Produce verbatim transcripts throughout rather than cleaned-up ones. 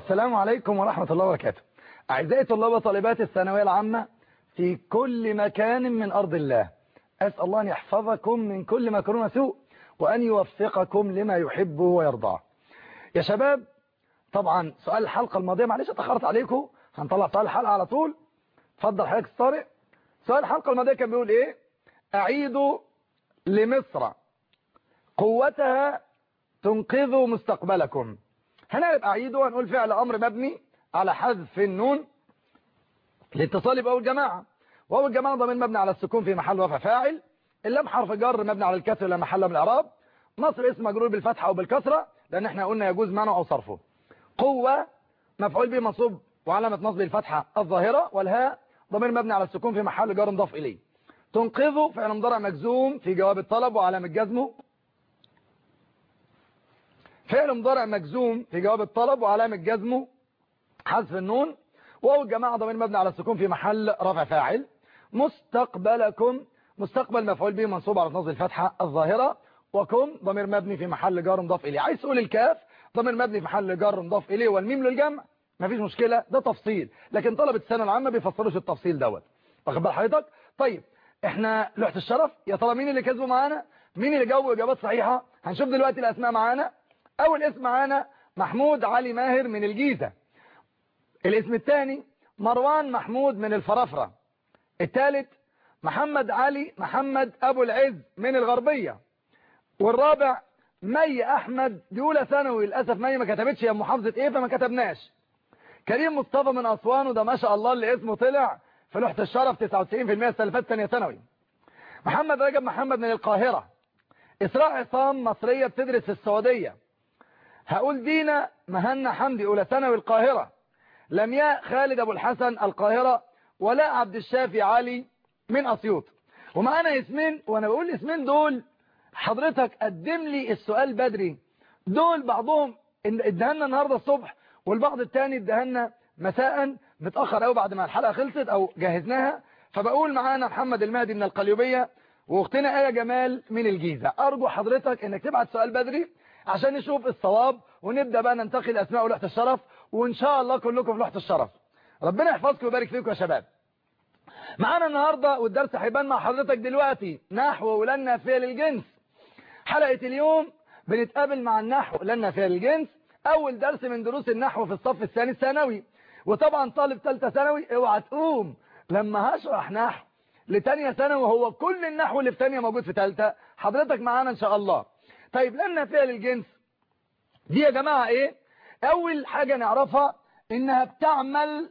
السلام عليكم ورحمة الله وبركاته. أعزائي طلاب وطالبات الثانوية العامة في كل مكان من أرض الله، أسأل الله أن يحفظكم من كل مكروه وسوء وأن يوفقكم لما يحبه ويرضاه. يا شباب، طبعا سؤال الحلقة الماضية معلش اتأخرت عليكم، هنطلع سؤال الحلقة على طول. اتفضل حضرتك الطارق. سؤال الحلقة الماضية كان بيقول إيه؟ أعيدوا لمصر قوتها تنقذ مستقبلكم. هنقلب أعيده وهنقول فعل أمر مبني على حذف النون لاتصال بأول جماعة، وأول جماعة ضمير مبني على السكون في محل رفع فاعل، اللام حرف جر مبني على الكسر لا محل من الإعراب، مصر اسم مجرور بالفتحة أو بالكسرة لأن احنا قلنا يجوز منعه أو صرفه. قوة مفعول به منصوب وعلامة نصب الفتحة الظاهرة، والهاء ضمير مبني على السكون في محل جر مضاف إليه. تنقذه فعل مضارع مجزوم في جواب الطلب وعلامة جزمه، فعل مضارع مجزوم في جواب الطلب وعلامة جزمه حذف النون، واو الجماعة ضمير مبني على السكون في محل رفع فاعل. مستقبلكم مستقبل مفعول به منصوب على نصب الفتحة الظاهرة، وكم ضمير مبني في محل جر مضاف إليه. عايز تقول الكاف ضمير مبني في محل جر مضاف إليه والميم للجمع، مفيش مشكلة، ده تفصيل، لكن طلبة الثانويه العامة بيفسروش التفصيل دوت، واخد بال حضرتك؟ طيب احنا لوحة الشرف، يا ترى مين اللي كسبوا معانا؟ مين اللي جاوبوا اجابات صحيحة؟ هنشوف دلوقتي الاسماء معانا. اول اسم معانا محمود علي ماهر من الجيزة. الاسم الثاني مروان محمود من الفرافرة. الثالث محمد علي محمد ابو العز من الغربية. والرابع مي احمد دي اولى ثانوي، للاسف مي ما كتبتش هي محافظة ايه فما كتبناش. كريم مصطفى من اسوان، وده ما شاء الله اللي اسمه طلع في لوحة الشرف تسعة وتسعين بالمئة السنة اللي فاتت ثانيه ثانوي. محمد رجب محمد من القاهرة. اسراء عصام مصرية بتدرس في السعودية. هقول دينا مهنا حمدي اولى ثانوي القاهرة. لمياء خالد ابو الحسن القاهرة. ولاء عبد الشافي علي من اسيوط. ومعانا اسمين، وانا بقول اسمين دول حضرتك قدم لي السؤال بدري، دول بعضهم ادهنا النهاردة الصبح والبعض الثاني ادهنا مساء متأخر قوي بعد ما الحلقة خلصت او جهزناها. فبقول معانا محمد المهدي من القليوبية واختنا آية جمال من الجيزة. ارجو حضرتك انك تبعت سؤال بدري عشان نشوف الصواب ونبدأ بقى ننتقل اسماء لوحة الشرف، وان شاء الله كلكم في لوحة الشرف. ربنا يحفظكم ويبارك فيكم يا شباب. معانا النهاردة والدرس هيبان مع حضرتك دلوقتي نحو ولا النافية للجنس. حلقة اليوم بنتقابل مع النحو لا النافية للجنس، اول درس من دروس النحو في الصف الثاني الثانوي. وطبعا طالب ثالثه ثانوي اوعى تقوم لما هشرح نحو لثانيه ثانوي، وهو كل النحو اللي في ثانيه موجود في ثالثه، حضرتك معانا ان شاء الله. طيب لا النافية للجنس دي يا جماعة ايه؟ اول حاجة نعرفها انها بتعمل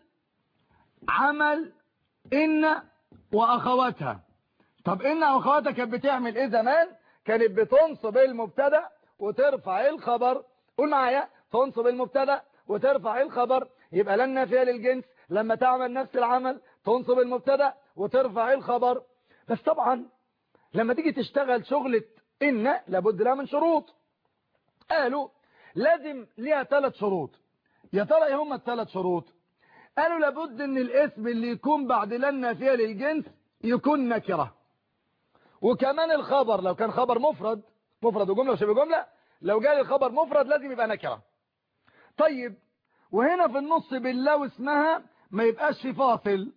عمل ان واخواتها. طب ان واخواتها كانت بتعمل ايه زمان؟ كانت بتنصب المبتدا وترفع الخبر. قول معايا، تنصب المبتدا وترفع الخبر. يبقى لا النافية للجنس لما تعمل نفس العمل تنصب المبتدا وترفع الخبر. بس طبعا لما تيجي تشتغل شغلة ان لابد لها من شروط. قالوا لازم ليها ثلاث شروط. يا ترى ايه هم الثلاث شروط؟ قالوا لابد ان الاسم اللي يكون بعد لا النافية للجنس يكون نكرة، وكمان الخبر لو كان خبر مفرد مفرد وجملة وشبه جملة، لو جاء الخبر مفرد لازم يبقى نكرة. طيب وهنا في النص بالله واسمها ما يبقاش في فاصل،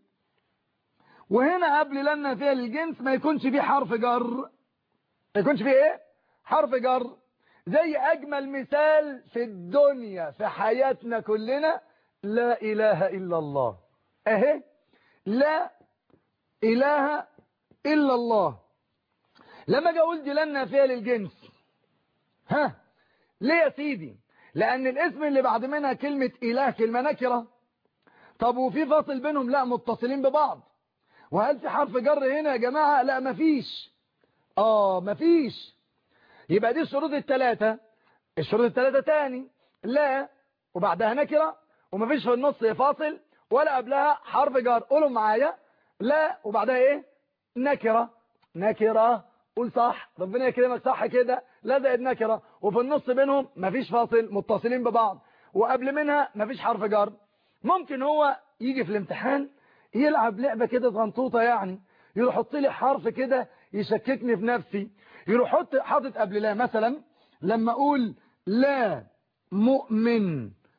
وهنا قبل لا النافية للجنس ما يكونش فيه حرف جر. ما يكونش فيه ايه؟ حرف جر. زي اجمل مثال في الدنيا في حياتنا كلنا لا اله الا الله. اهي لا اله الا الله. لما اجي اقول دي لا النافية للجنس، ها ليه يا سيدي؟ لان الاسم اللي بعد منها كلمة اله كلمة نكرة. طب وفي فاصل بينهم؟ لا، متصلين ببعض. وهل في حرف جر هنا يا جماعة؟ لا مفيش. اه مفيش. يبقى دي الشروط الثلاثة. الشروط الثلاثة تاني، لا وبعدها نكرة ومفيش في النص فاصل ولا قبلها حرف جر. قولوا معايا، لا وبعدها ايه؟ نكرة. نكرة، قول صح، ربنا يكرمك، صح كده، لا زائد نكرة، وفي النص بينهم مفيش فاصل متصلين ببعض، وقبل منها مفيش حرف جر. ممكن هو يجي في الامتحان يلعب لعبة كده صغنطوطة، يعني يروح يحط لي حرف كده يشككني في نفسي، يروح حاطط قبل لا مثلا لما اقول لا مؤمن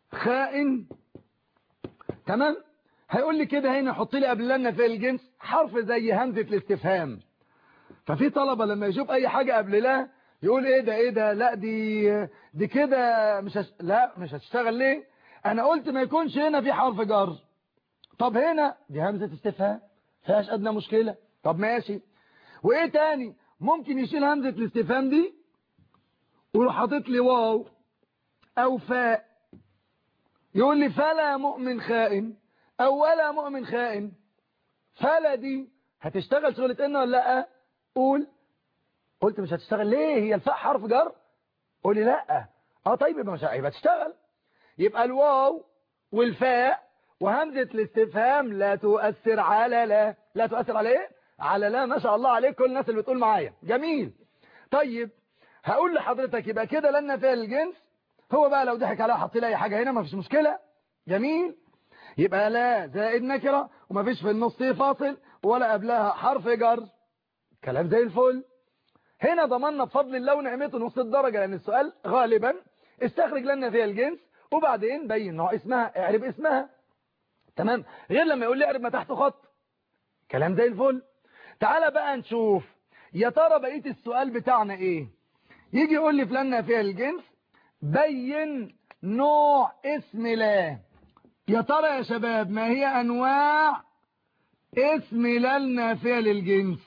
خائن. تمام. هيقول لي كده هنا حط لي قبل لنا في الجنس حرف زي همزة الاستفهام. ففي طلبة لما يشوف اي حاجة قبل لا يقول ايه ده ايه ده لا دي دي كده مش هش... لا مش هتشتغل ليه. انا قلت ما يكونش هنا في حرف جر. طب هنا دي همزة استفهام فيهاش ادنى مشكلة. طب ماشي. وايه تاني ممكن يشيل همزة الاستفهام دي ويروح حاطط لي واو او فاء. يقول لي فلا مؤمن خائن او ولا مؤمن خائن. فلا دي هتشتغل شغلة ان ولا لا؟ قول. قلت مش هتشتغل ليه هي الفاء حرف جر؟ قولي لا. اه طيب يبقى مش هيبقى تشتغل. يبقى الواو والفاء وهمزة الاستفهام لا تؤثر على لا. لا تؤثر على ايه؟ على لا. ما شاء الله عليك كل الناس اللي بتقول معايا جميل. طيب هقول لحضرتك يبقى كده لنا فيها الجنس. هو بقى لو ضحك عليها حط لي اي حاجة هنا ما فيش مشكلة. جميل. يبقى لا زائد نكرة وما فيش في النص فاصل ولا قبلها حرف جر. كلام زي الفل. هنا ضمننا بفضل الله ونعمته نص الدرجة لأن السؤال غالبا استخرج لنا فيها الجنس وبعدين بين نوع اسمها اعرب اسمها. تمام. غير لما يقول لي اعرب ما تحته خط. كلام زي الفل. تعالى بقى نشوف يا ترى بقية السؤال بتاعنا ايه. يجي يقول لي فلان فيها الجنس بين نوع اسم لا. يا ترى يا شباب ما هي انواع اسم لا النافية للجنس؟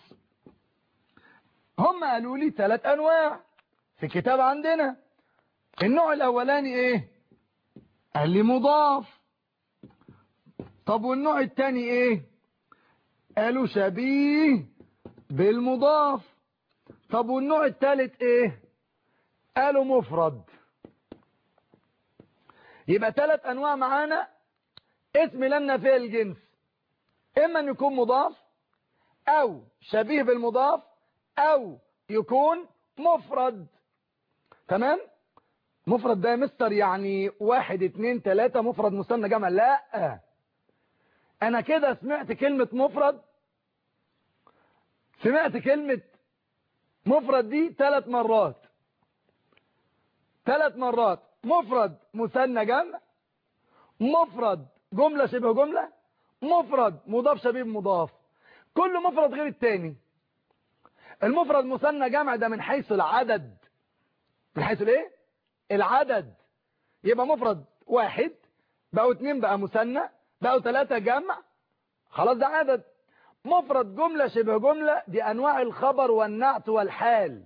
هم قالوا لي ثلاث انواع في كتاب عندنا. النوع الاولاني ايه؟ قال لي مضاف. طب والنوع الثاني ايه؟ قالوا شبيه بالمضاف. طب والنوع الثالث ايه؟ قالوا مفرد. يبقى ثلاث انواع معانا اسم لا النافية للجنس. اما ان يكون مضاف او شبيه بالمضاف او يكون مفرد. تمام. مفرد ده يا مستر يعني واحد اتنين تلاتة مفرد مثنى جمع؟ لا انا كده سمعت كلمة مفرد. سمعت كلمة مفرد دي ثلاث مرات. ثلاث مرات. مفرد مثنى جمع، مفرد جملة شبه جملة، مفرد مضاف شبيه بمضاف. كل مفرد غير التاني. المفرد مثنى جمع ده من حيث العدد. من حيث الايه؟ العدد. يبقى مفرد واحد بقوا اتنين بقى مثنى بقوا ثلاثة جمع خلاص ده عدد. مفرد جملة شبه جملة دي انواع الخبر والنعت والحال.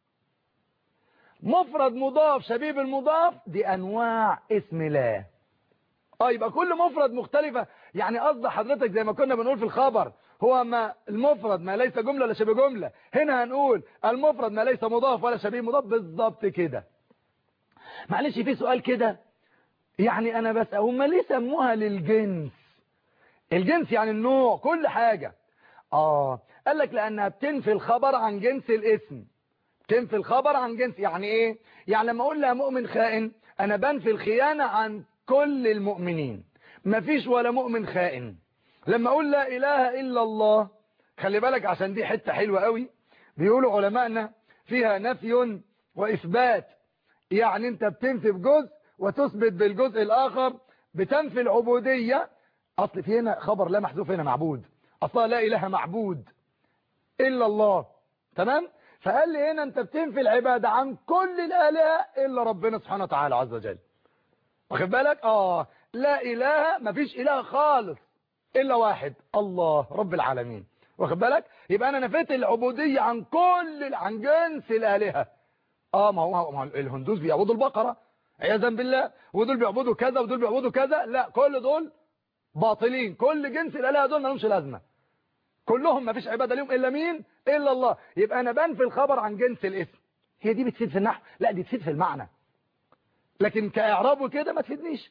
مفرد مضاف شبيه بالمضاف دي انواع اسم لا. اه يبقى كل مفرد مختلفة. يعني قصد حضرتك زي ما كنا بنقول في الخبر هو ما المفرد ما ليس جملة ولا شبه جملة. هنا هنقول المفرد ما ليس مضاف ولا شبيه مضاف. بالظبط كده. معلش في سؤال كده يعني انا بس هم ليه سموها للجنس؟ الجنس يعني النوع كل حاجة. اه قال لك لانها بتنفي الخبر عن جنس الاسم. تنفي الخبر عن جنس يعني ايه؟ يعني لما اقول لها مؤمن خائن انا بنفي الخيانة عن كل المؤمنين. مفيش ولا مؤمن خائن. لما اقول لا اله الا الله خلي بالك عشان دي حتة حلوة قوي بيقولوا علماءنا فيها نفي واثبات. يعني انت بتنفي بجزء وتثبت بالجزء الاخر. بتنفي العبودية. اصل في هنا خبر لا محذوف هنا معبود. اصلا لا اله معبود الا الله. تمام. فقال لي هنا انت بتنفي العبادة عن كل الالهة الا ربنا سبحانه وتعالى عز وجل. واخد بالك؟ اه لا اله مفيش اله خالص الا واحد الله رب العالمين. واخد بالك؟ يبقى انا نفيت العبودية عن كل عن جنس الالهة. اه ما هو, ما هو الهندوس بيعبدوا البقرة عياذا بالله ودول بيعبدوا كذا ودول بيعبدوا كذا. لا كل دول باطلين. كل جنس الالهة دول ما لهمش لازمة. كلهم ما فيش عبادة لهم الا مين؟ الا الله. يبقى انا بنفي الخبر عن جنس الاسم. هي دي بتفيد في النحو؟ لا دي تفيد في المعنى لكن كاعراب وكده ما تفيدنيش.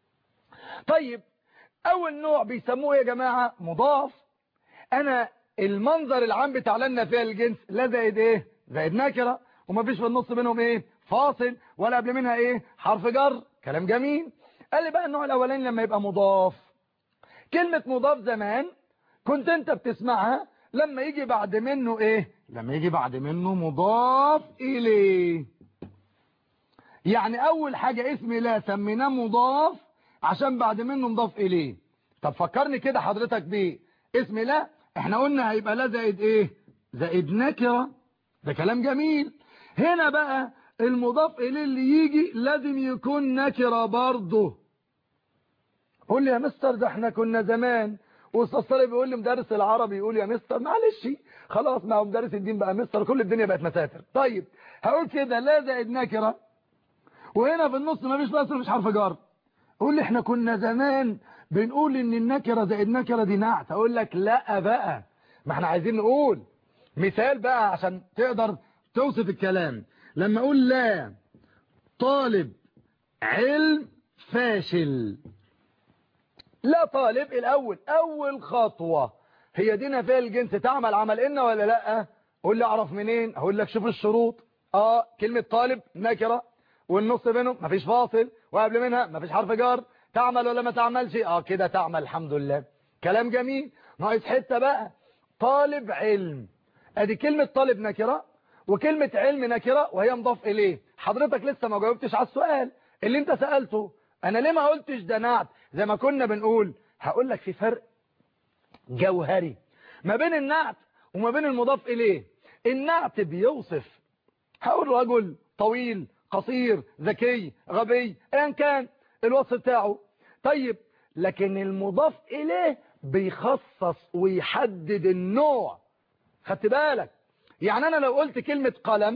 طيب اول نوع بيسموه يا جماعة مضاف. انا المنظر العام بتاع لنا فيها الجنس لا زائد ايه؟ زائد نكرة وما فيش في النص بينهم ايه؟ فاصل ولا قبل منها ايه؟ حرف جر. كلام جميل. قال لي بقى النوع الاولاني لما يبقى مضاف. كلمة مضاف زمان كنت انت بتسمعها لما يجي بعد منه ايه؟ لما يجي بعد منه مضاف اليه. يعني اول حاجة اسم لا سميناه مضاف عشان بعد منه مضاف اليه. طب فكرني كده حضرتك بيه، اسم لا احنا قلنا هيبقى لا زائد ايه؟ زائد نكرة. ده كلام جميل. هنا بقى المضاف اليه اللي يجي لازم يكون نكرة برضه. قول لي يا مستر ده احنا كنا زمان واستاذ صالح بيقول لي مدرس العربي يقول يا مستر، معلش خلاص ما هو مدرس الدين بقى مستر، كل الدنيا بقت مساتر. طيب هقول كده لا زائد نكرة، وهنا في النص ما فيش بس مفيش حرف جر. قول لي احنا كنا زمان بنقول ان النكرة زائد نكرة دي نعت. اقول لك لا بقى، ما احنا عايزين نقول مثال بقى عشان تقدر توصف الكلام. لما اقول لا طالب علم فاشل، لا طالب الاول اول خطوة هي دي نفي الجنس تعمل عمل ان ولا لا؟ قول لي اعرف منين؟ اقول لك شوف الشروط. اه كلمة طالب نكرة والنص بينهم مفيش فاصل وقبل منها مفيش حرف جر، تعمل ولا ما تعملش؟ اه كده تعمل الحمد لله. كلام جميل. ناقص حتة بقى، طالب علم. ادي كلمة طالب نكرة وكلمة علم نكرة وهي مضاف اليه. حضرتك لسه ما جاوبتش على السؤال اللي انت سألته، انا ليه ما قلتش ده نعت زي ما كنا بنقول؟ هقول لك في فرق جوهري ما بين النعت وما بين المضاف اليه. النعت بيوصف، هقول رجل طويل قصير ذكي غبي ايا كان الوصف بتاعه. طيب لكن المضاف اليه بيخصص ويحدد النوع. خدت بالك؟ يعني انا لو قلت كلمة قلم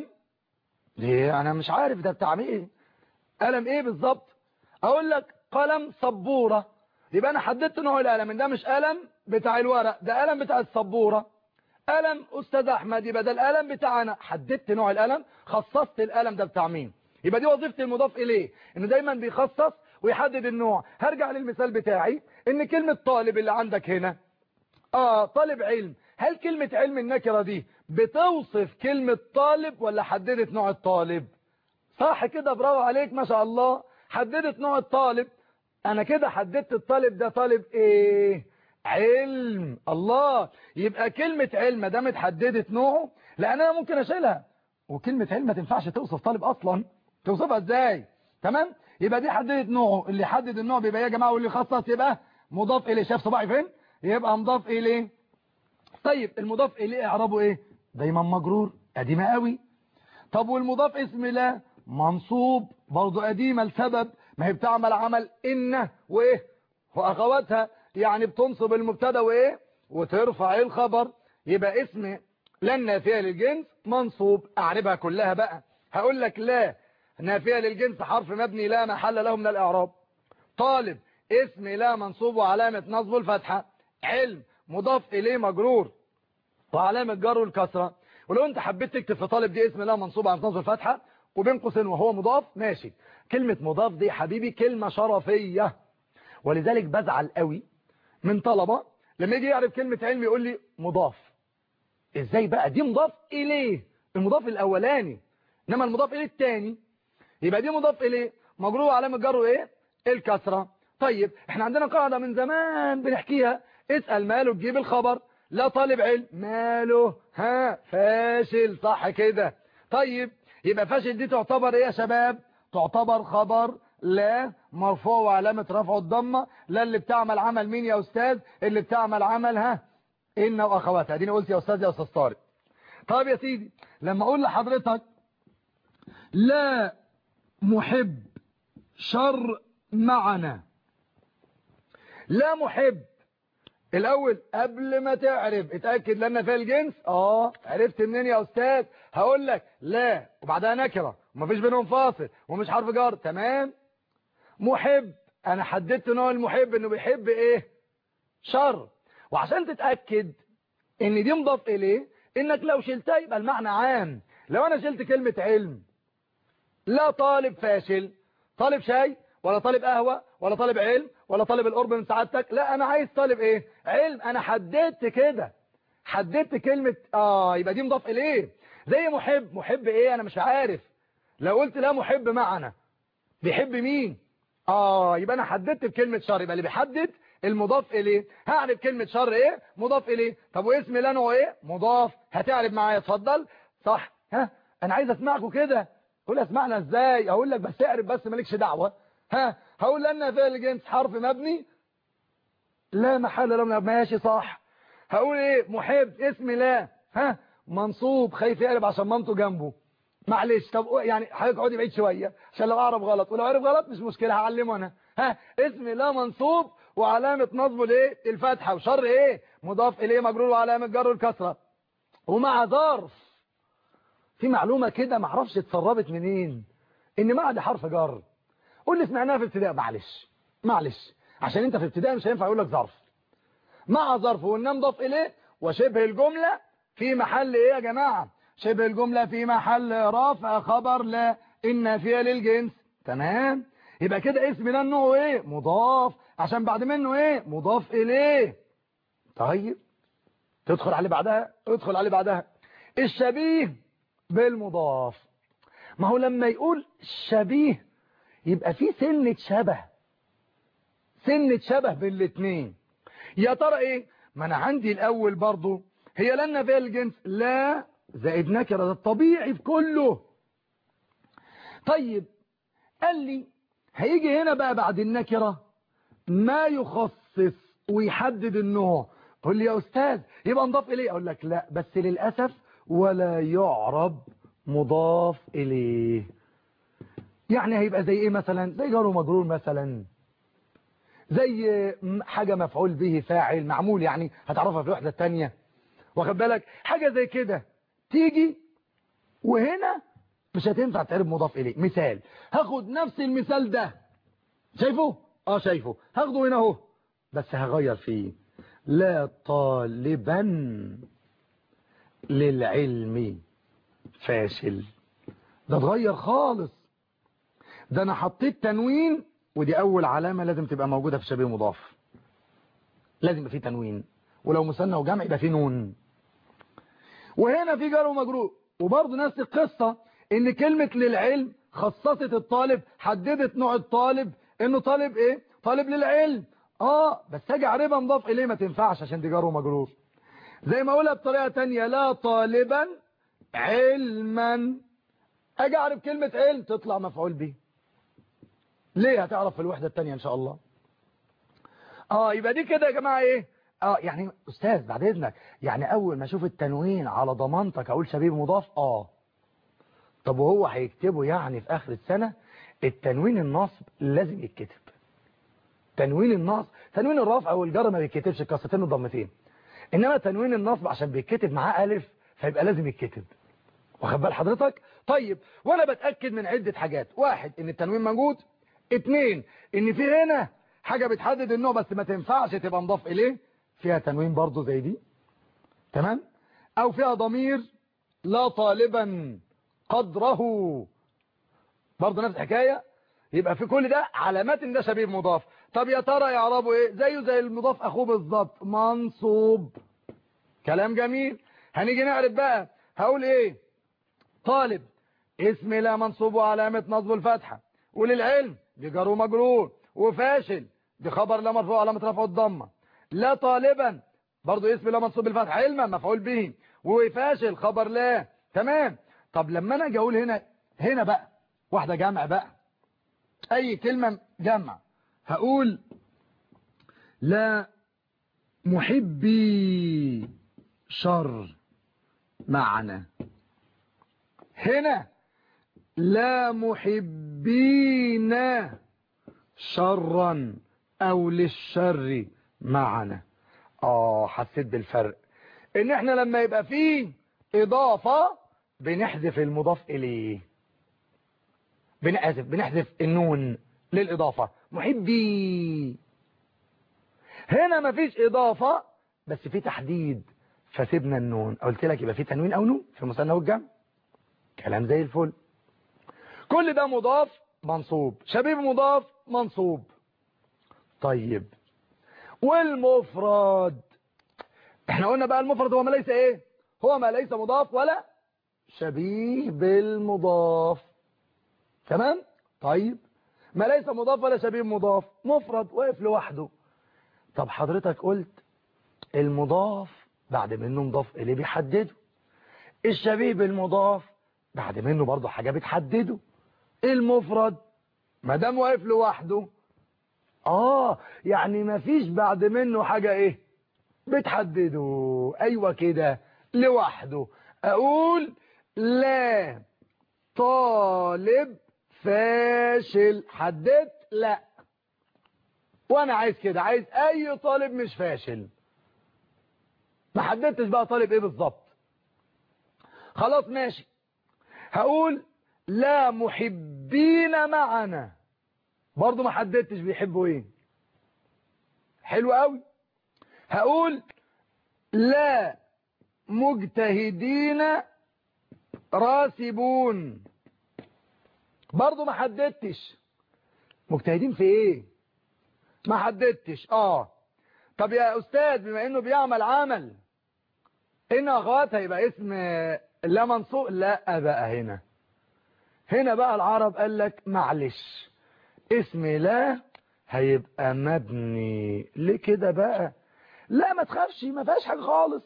دي انا مش عارف ده بتاع ايه، قلم ايه بالظبط؟ اقول لك قلم سبورة، يبقى انا حددت نوع القلم، ده مش قلم بتاع الورق، ده قلم بتاع السبورة. قلم استاذ احمد، يبقى ده القلم بتاعنا، حددت نوع القلم، خصصت القلم ده بتاع مين. يبقى دي وظيفة المضاف اليه، انه دايما بيخصص ويحدد النوع. هرجع للمثال بتاعي ان كلمة طالب اللي عندك هنا اه طالب علم، هل كلمة علم النكرة دي بتوصف كلمة طالب ولا حددت نوع الطالب؟ صح كده، برافو عليك ما شاء الله، حددت نوع الطالب. انا كده حددت الطالب ده طالب ايه؟ علم. الله، يبقى كلمة علم ده متحددت نوعه، لان انا ممكن اشيلها، وكلمة علم ما تنفعش توصف طالب اصلا، توصفها ازاي؟ تمام، يبقى دي حددت نوعه. اللي حدد النوع بيبقى يا جماعة، واللي خصص يبقى مضاف اليه. شايف صباعي فين؟ يبقى مضاف اليه. طيب المضاف اليه اعرابه ايه؟ دايما مجرور، قديمة قوي. طب والمضاف اسم لا منصوب برضو قديمة، السبب ما هي بتعمل عمل إن وإيه وأخواتها، يعني بتنصب المبتدا وإيه وترفع الخبر. يبقى اسم لا النافية للجنس منصوب. أعربها كلها بقى، هقول لك لا نافية للجنس حرف مبني لا محل له من الإعراب. طالب اسم لا منصوب وعلامة نصبه الفتحة. علم مضاف إليه مجرور وعلامة جره الكسرة. ولو انت حبيت تكتب في طالب دي اسم لا منصوب على نصب الفتحة وبين قوسين وهو مضاف ماشي. كلمة مضاف دي حبيبي كلمة شرفية، ولذلك بزعل قوي من طلبة لما يجي يعرف كلمة علم يقول لي مضاف. ازاي بقى؟ دي مضاف اليه، المضاف الاولاني، انما المضاف اليه الثاني. يبقى دي مضاف اليه مجرور علامة جره ايه؟ الكسرة. طيب احنا عندنا قاعدة من زمان بنحكيها، اسأل ماله تجيب الخبر. لا طالب علم ماله؟ ها فاشل، صح كده. طيب يبقى فاشل دي تعتبر ايه يا شباب؟ تعتبر خبر لا مرفوع وعلامة رفعه الضمة. لا اللي بتعمل عمل مين يا استاذ؟ اللي بتعمل عمل ها ان واخواتها. اديني قلت يا استاذ يا استاذ طارق. طيب يا سيدي لما اقول لحضرتك لا محب شر معنا، لا محب الاول قبل ما تعرف اتاكد لان فيها الجنس. اه عرفت منين يا استاذ؟ هقول لك لا وبعدها نكره ومفيش بينهم فاصل ومش حرف جر. تمام. محب انا حددت نوع المحب انه بيحب ايه؟ شر. وعشان تتاكد ان دي مضاف اليه انك لو شلتها يبقى المعنى عام. لو انا شلت كلمه علم، لا طالب فاشل، طالب شاي ولا طالب قهوة ولا طالب علم ولا طالب القرب من سعادتك، لا انا عايز طالب ايه؟ علم. انا حددت كده، حددت كلمة اه يبقى دي مضاف اليه. زي محب، محب ايه؟ انا مش عارف. لو قلت لا محب معنا بيحب مين؟ اه يبقى انا حددت بكلمة شر. يبقى اللي بيحدد المضاف اليه. هعرف كلمة شر ايه؟ مضاف اليه. طب واسم لا نوع ايه؟ مضاف. هتعرف معايا اتفضل. صح. ها انا عايز اسمعكم كده، قول اسمعنا ازاي؟ اقول لك بس اعرف بس مالكش دعوه. ها هقول لنا فعل الجنس حرف مبني لا محل له من، ماشي صح. هقول ايه؟ محب اسم لا، ها منصوب خايف يقلب عشان مامته جنبه، معلش. طب يعني حضرتك اقعدي بعيد شويه عشان لو اعرف غلط، ولو عرف غلط مش مشكله هعلمه انا. ها اسم لا منصوب وعلامه نصبه الايه؟ الفتحه، وشر ايه؟ مضاف اليه مجرور وعلامه جره الكسره، ومع ظرف. في معلومه كده ما اعرفش اتسربت منين، ان مع دي حرف جر. قول لي سمعناها في ابتدائي، معلش معلش عشان انت في ابتدائي مش هينفع اقول لك ظرف. مع ظرف وإنما مضاف إليه وشبه الجملة في محل إيه يا جماعة؟ شبه الجملة في محل رفع خبر لا النافية للجنس. تمام. يبقى كده اسم ده النوع إيه؟ مضاف، عشان بعد منه إيه؟ مضاف إليه. طيب تدخل عليه بعدها، ادخل عليه بعدها الشبيه بالمضاف. ما هو لما يقول شبيه يبقى في سنة شبه، سنة شبه بين الاثنين. يا ترى ايه؟ ما انا عندي الاول برضو هي لنا فيها الجنس لا زائد نكره، ده الطبيعي في كله. طيب قال لي هيجي هنا بقى بعد النكره ما يخصص ويحدد النوع. قول لي يا استاذ يبقى نضاف اليه، اقول لك لا بس للاسف ولا يعرب مضاف اليه. يعني هيبقى زي ايه مثلا؟ زي جار ومجرور مثلا، زي حاجة مفعول به فاعل معمول، يعني هتعرفها في الوحدة الثانية، واخد بالك؟ حاجة زي كده تيجي وهنا مش هتنفع تعرف مضاف إليه. مثال، هاخد نفس المثال ده، شايفه؟ اه شايفه، هاخده هنا اهو بس هغير فيه. لا طالبا للعلم فاشل. ده اتغير خالص، ده انا حطيت تنوين، ودي اول علامة لازم تبقى موجودة في شبيه مضاف، لازم يبقى فيه تنوين، ولو مثنى وجمع يبقى فيه نون. وهنا في جار ومجرور، وبرضه نفس القصة، ان كلمة للعلم خصصت الطالب، حددت نوع الطالب انه طالب ايه؟ طالب للعلم. اه بس اجي اعربها مضاف اليه ما تنفعش عشان دي جار ومجرور. زي ما اقولها بطريقة تانية، لا طالبا علما، اجي اعرف كلمة علم تطلع مفعول به. ليه؟ هتعرف في الوحدة التانية ان شاء الله. اه يبقى دي كده يا جماعة ايه؟ اه يعني استاذ بعد اذنك، يعني اول ما اشوف التنوين على ضمانتك اقول شبيه مضاف؟ اه. طب وهو هيكتبه يعني في اخر السنة؟ التنوين النصب لازم يتكتب، تنوين النصب. تنوين الرفع والجر ما بيتكتبش الكسرتين والضمتين، انما تنوين النصب عشان بيتكتب معاه الف فيبقى لازم يتكتب، واخد بال حضرتك؟ طيب وانا بتاكد من عده حاجات: واحد ان التنوين موجود، اتنين ان في هنا حاجه بتحدد النوع بس ما تنفعش تبقى مضاف اليه، فيها تنوين برضو زي دي، تمام؟ او فيها ضمير لا طالبا قدره، برضو نفس الحكايه. يبقى في كل ده علامات ان ده شبيه مضاف. طب يا ترى يعربوا ايه؟ زيه زي المضاف اخوه بالظبط، منصوب. كلام جميل. هنيجي نعرف بقى، هقول ايه؟ طالب اسم لا منصوب وعلامه نصبه الفتحه، وللعلم دي جار ومجرور، وفاشل دي خبر لا مرفوع علامه رفعه الضمه. لا طالبا برضو اسم لا منصوب بالفتحه علما مفعول به، وفاشل خبر لا. تمام. طب لما انا اجي اقول هنا، هنا بقى واحده جمع بقى، اي كلمه جمع، هقول لا محبي شر معنا. هنا لا محبين شرا او للشر معنا. اه حسيت بالفرق، ان احنا لما يبقى فيه اضافة بنحذف المضاف اليه، بنحذف بنحذف النون للاضافة، محبي. هنا مفيش اضافة بس في تحديد فسيبنا النون، قلت لك يبقى في تنوين او نون في المثنى والجمع، كلام زي الفل. كل ده مضاف منصوب، شبيه مضاف منصوب. طيب والمفرد، احنا قلنا بقى المفرد هو ما ليس ايه؟ هو ما ليس مضاف ولا شبيه بالمضاف، تمام؟ طيب ما ليس مضاف ولا شبيه مضاف، مفرد واقف لوحده. طب حضرتك قلت المضاف بعد منه مضاف اليه بيحدده، الشبيه بالمضاف بعد منه برضه حاجة بتحدده. المفرد ما دام واقف لوحده اه يعني ما فيش بعد منه حاجة ايه بتحدده. ايوه كده لوحده. اقول لا طالب فاشل. حددت؟ لا. وانا عايز كده، عايز اي طالب مش فاشل. ما حددتش بقى طالب ايه بالظبط. خلاص ماشي. هقول لا محبين معنا، برضو ما حددتش بيحبوا ايه. حلو قوي. هقول لا مجتهدين راسبون، برضو ما حددتش مجتهدين في ايه. ما حددتش. اه طب يا استاذ بما انه بيعمل عمل ان اخواتها يبقى اسم لا منصوب. لا بقى هنا هنا بقى العرب قال لك معلش اسم لا هيبقى مبني. ليه كده بقى؟ لا ما تخافش، ما فيهاش حاجه خالص.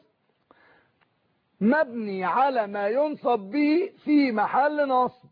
مبني على ما ينصب به في محل نصب.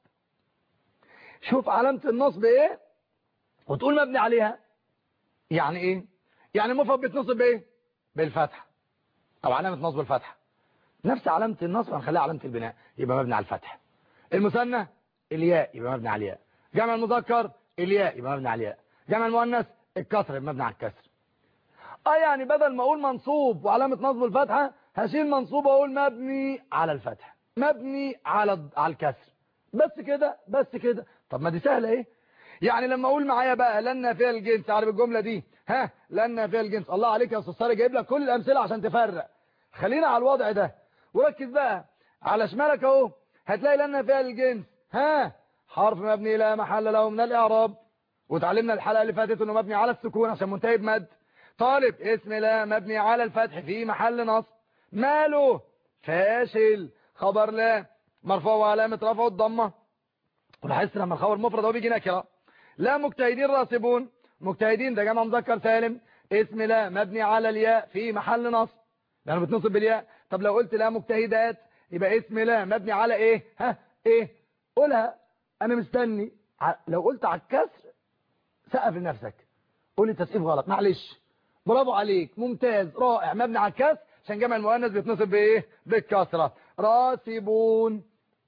شوف علامة النصب ايه وتقول مبني عليها. يعني ايه؟ يعني مفرد بيتنصب بايه؟ بالفتحة. او علامة نصب الفتحة. نفس علامة النصب هنخليها علامة البناء يبقى مبني على الفتح. المثنى الياء يبقى مبني على الياء. جمع المذكر الياء يبقى مبني على الياء. جمع المؤنث الكسر يبقى مبني على الكسر. اه يعني بدل ما اقول منصوب وعلامة نصب الفتحة هشيل منصوب واقول مبني على الفتح، مبني على على الكسر. بس كده بس كده. طب ما دي سهلة ايه. يعني لما اقول معايا بقى لن فيها الجنس، عارف الجملة دي ها لن فيها الجنس. الله عليك يا استاذ صالح جايب لك كل الامثله عشان تفرق. خلينا على الوضع ده وركز بقى على شمالك اهو. هتلاقي لن فيها الجنس ها حرف مبني لا محل له من الاعراب، وتعلمنا الحلقه اللي فاتت انه مبني على السكون عشان منتهي بمد. طالب اسم لا مبني على الفتح في محل نصب. ماله فاشل. خبر لا مرفوع وعلامه رفعه الضمه. ولاحظت لما الخبر مفرد اهو بيجي نكره. لا مجتهدين راسبون، مجتهدين ده جمع مذكر سالم. اسم لا مبني على الياء في محل نصب لانه بتنصب بالياء. طب لو قلت لا مجتهدات يبقى اسم لا مبني على ايه؟ ها ايه؟ قولها انا مستني. لو قلت على الكسر سقف لنفسك قول لي تسقيف غلط معلش. برافو عليك ممتاز رائع. مبني على الكسر عشان جمع المؤنث بيتنصب بايه؟ بالكسره. راسبون.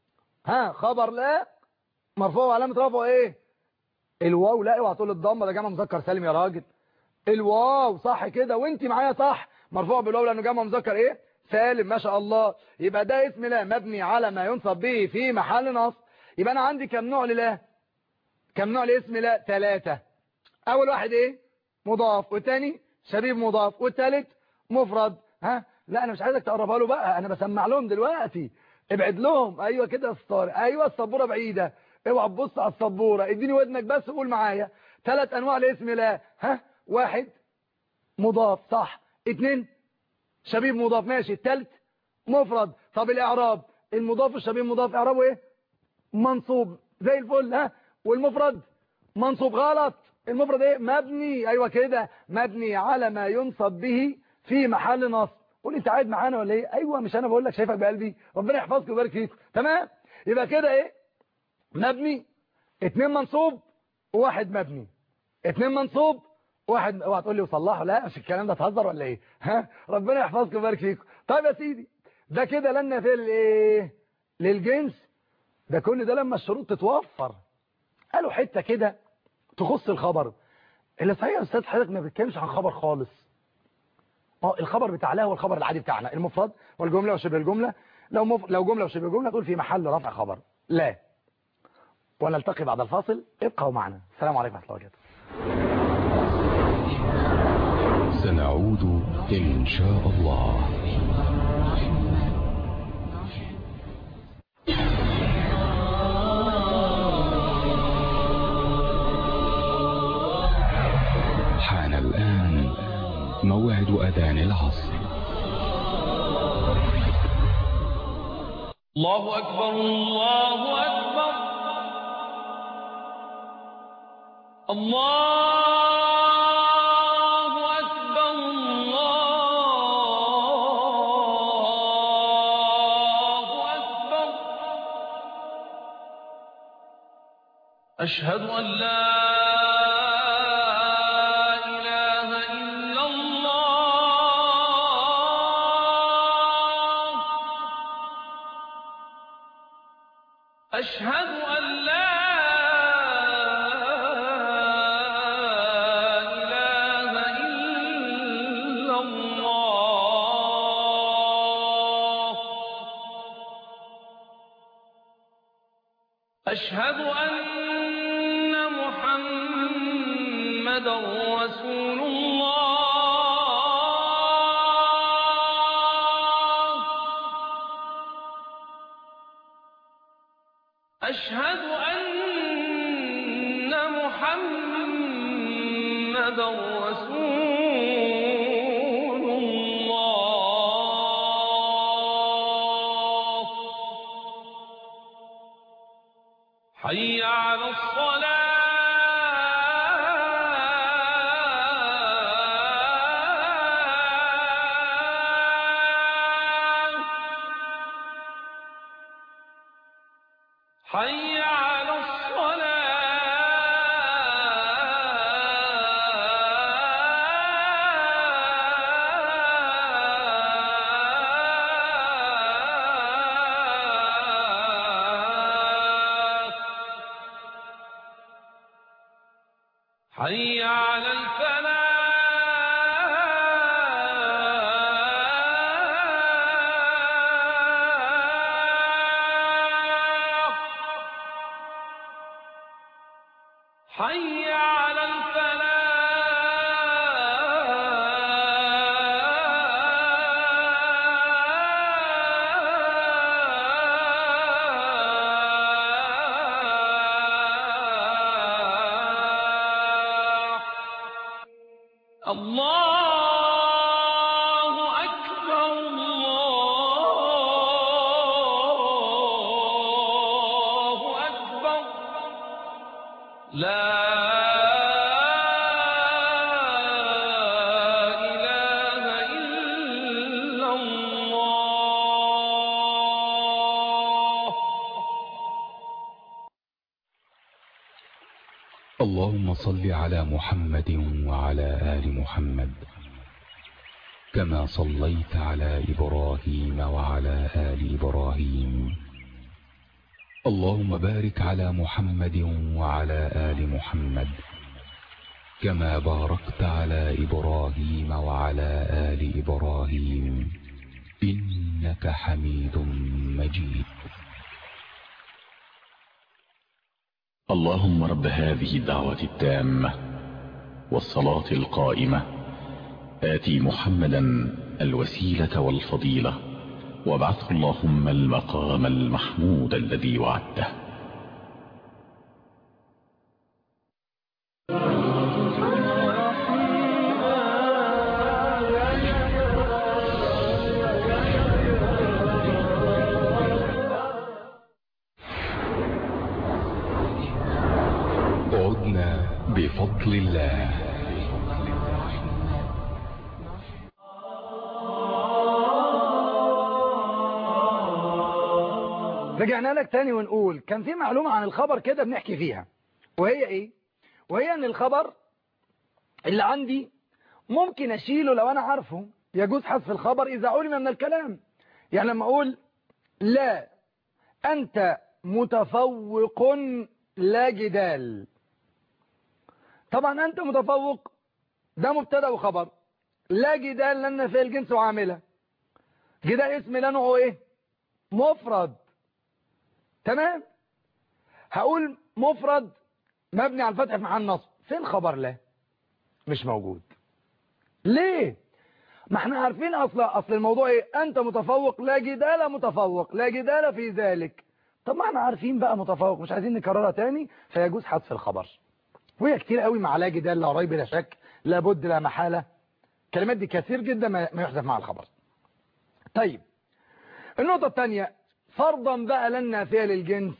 ها خبر لا مرفوع وعلامه رفعه ايه؟ الواو. لا اوعى تقول الضمه ده جمع مذكر سالم يا راجل. الواو صح كده وانت معايا صح. مرفوع بالواو لانه جمع مذكر ايه؟ سالم. ما شاء الله. يبقى ده اسم لا مبني على ما ينصب به في محل نصب. يبقى انا عندي كم نوع للا؟ كم نوع لاسم لا؟ ثلاثة. اول واحد ايه؟ مضاف، والثاني شبيه مضاف، والثالث مفرد. ها لا انا مش عايزك تقربها له بقى، انا بسمع لهم دلوقتي. ابعد لهم. ايوه كده يا ستار. ايوه السبوره بعيده. اوعى تبص على السبوره. اديني ودنك بس وقول معايا. ثلاث انواع لاسم لا. ها واحد مضاف صح. اثنين شبيه مضاف ماشي. الثالث مفرد. طب الاعراب المضاف والشبيه مضاف اعرابه ايه؟ منصوب زي الفل. ها والمفرد منصوب غلط. المفرد ايه؟ مبني. ايوه كده مبني على ما ينصب به في محل نصب. قول انت قاعد معانا ولا ايه؟ ايوه مش انا بقول لك شايفك بقلبي. ربنا يحفظك ويبارك فيك. تمام. يبقى كده ايه؟ مبني اتنين منصوب وواحد مبني. اتنين منصوب واحد. اوعى تقول لي وصلحه. لا مش الكلام ده تهزر ولا ايه؟ ها ربنا يحفظك ويبارك فيك. طيب يا سيدي ده كده لنا في الايه؟ للجنس. ده كل ده لما الشروط تتوفر. قالوا حته كده تخص الخبر. اللي صحيح يا استاذ حضرتك ما بتتكلمش عن خبر خالص. اه الخبر بتاع لا هو الخبر العادي بتاعنا المفرد والجمله وشبه الجمله. لو مف... لو جمله وشبه الجمله تقول في محل رفع خبر لا. ونلتقي بعد الفاصل. ابقوا معنا. السلام عليكم ورحمه الله وبركاته. سنعود ان شاء الله. حان الآن موعد أذان العصر. الله أكبر الله أكبر الله أكبر الله أكبر أشهد أن لا إله إلا الله أشهد أن لا إله إلا الله أشهد أن محمد رسول الله أشهد أن محمد رسول الله حي على الصلاة حي على الصلاة حي على الفلاح حي على الفلاح الله أكبر الله أكبر لا إله إلا الله اللهم صل على محمد وعلى آل محمد كما صليت على إبراهيم وعلى آل إبراهيم اللهم بارك على محمد وعلى آل محمد كما باركت على إبراهيم وعلى آل إبراهيم إنك حميد مجيد. اللهم رب هذه الدعوة التامة والصلاة القائمة آتي محمدا الوسيلة والفضيلة وابعثه اللهم المقام المحمود الذي وعدته. عدنا بفضل الله. رجعنا لك تاني ونقول كان في معلومة عن الخبر كده بنحكي فيها، وهي ايه؟ وهي ان الخبر اللي عندي ممكن اشيله لو انا عارفه، يجوز حذف الخبر اذا علم من الكلام. يعني لما اقول لا انت متفوق لا جدال، طبعا انت متفوق ده مبتدا وخبر، لا جدال لان في الجنس وعامله، جدال اسم لا نوعه ايه؟ مفرد. تمام. هقول مفرد مبني على الفتح في محل نصب، فين خبر لا؟ مش موجود. ليه؟ ما احنا عارفين اصل اصل الموضوع ايه؟ انت متفوق لا جدال متفوق لا جدال في ذلك. طب ما احنا عارفين بقى متفوق، مش عايزين نكررها تاني، فيجوز حذف الخبر. وهي كتير قوي مع لا جدال لا ريب لا شك لا بد لا محاله، الكلمات دي كثير جدا ما يحذف مع الخبر. طيب النقطه الثانيه، فرضا بقى لن نافيه للجنس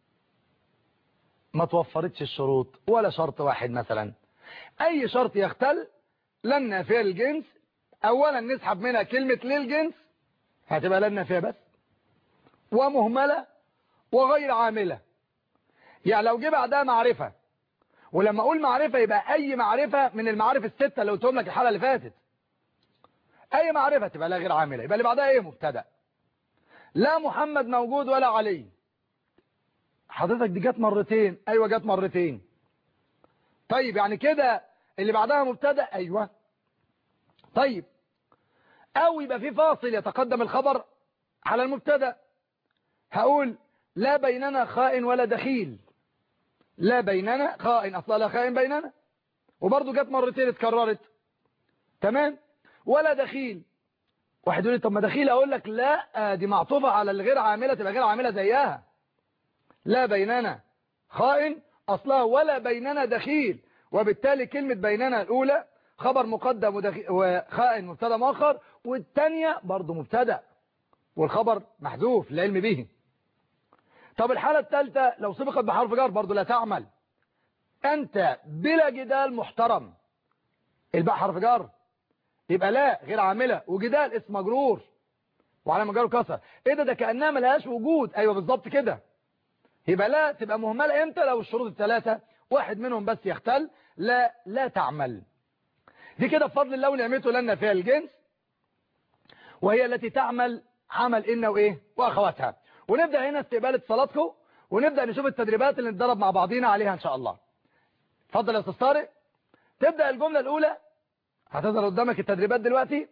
ما توفرتش الشروط ولا شرط واحد مثلا، اي شرط يختل لن نافيه للجنس، اولا نسحب منها كلمه للجنس هتبقى لن نافيه بس ومهمله وغير عامله. يعني لو جه بعدها معرفة، ولما اقول معرفة يبقى اي معرفة من المعارف الستة اللي قلتهم لك الحلقة اللي فاتت، اي معرفة تبقى لا غير عاملة، يبقى اللي بعدها ايه؟ مبتدا. لا محمد موجود ولا علي. حضرتك دي جت مرتين. ايوه جت مرتين. طيب يعني كده اللي بعدها مبتدا. ايوه. طيب او يبقى في فاصل يتقدم الخبر على المبتدا. هقول لا بيننا خائن ولا دخيل. لا بيننا خائن، اصلا لا خائن بيننا، وبرضه جت مرتين اتكررت. تمام. ولا دخيل. واحد يقول لي طب ما دخيل، اقول لك لا دي معطوفه على الغير عامله، تبقى غير عامله زيها. لا بيننا خائن اصلها ولا بيننا دخيل، وبالتالي كلمه بيننا الاولى خبر مقدم وخائن مبتدا مؤخر، والثانيه برضه مبتدا والخبر محذوف للعلم به. طب الحاله الثالثه لو سبقت بحرف جر برضه لا تعمل. انت بلا جدال محترم، الباء حرف جر، يبقى لا غير عامله، وجدال اسم مجرور وعلى مجرور كسر. ايه ده؟ ده كانها ملهاش وجود. ايوه بالظبط كده. يبقى لا تبقى مهمله امتى؟ لو الشروط الثلاثه واحد منهم بس يختل. لا لا تعمل. دي كده بفضل الله ونعمته لنا فيها الجنس، وهي التي تعمل عمل إن وإيه وأخواتها. ونبدأ هنا استقبال اتصالاتكم، ونبدأ نشوف التدريبات اللي نتدرب مع بعضينا عليها إن شاء الله. اتفضل يا أستاذ طارق. تبدأ الجملة الأولى، هتظهر قدامك التدريبات دلوقتي،